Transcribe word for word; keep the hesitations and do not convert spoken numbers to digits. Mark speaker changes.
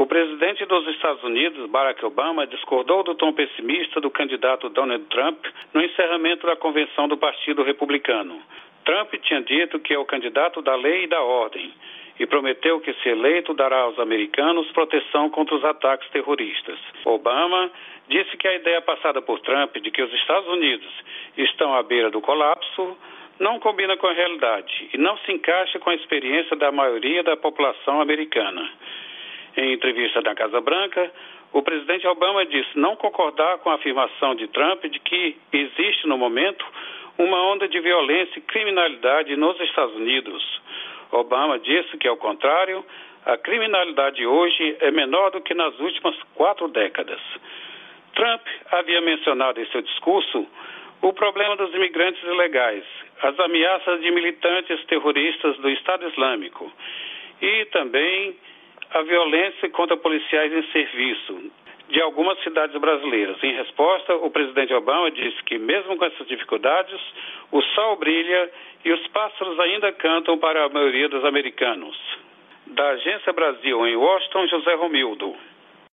Speaker 1: O presidente dos Estados Unidos, Barack Obama, discordou do tom pessimista do candidato Donald Trump no encerramento da convenção do Partido Republicano. Trump tinha dito que é o candidato da lei e da ordem e prometeu que, se eleito, dará aos americanos proteção contra os ataques terroristas. Obama disse que a ideia passada por Trump de que os Estados Unidos estão à beira do colapso não combina com a realidade e não se encaixa com a experiência da maioria da população americana. Em entrevista na Casa Branca, o presidente Obama disse não concordar com a afirmação de Trump de que existe, no momento, uma onda de violência e criminalidade nos Estados Unidos. Obama disse que, ao contrário, a criminalidade hoje é menor do que nas últimas quatro décadas. Trump havia mencionado em seu discurso o problema dos imigrantes ilegais, as ameaças de militantes terroristas do Estado Islâmico e também a violência contra policiais em serviço de algumas cidades brasileiras. Em resposta, o presidente Obama disse que, mesmo com essas dificuldades, o sol brilha e os pássaros ainda cantam para a maioria dos americanos. Da Agência Brasil, em Washington, José Romildo.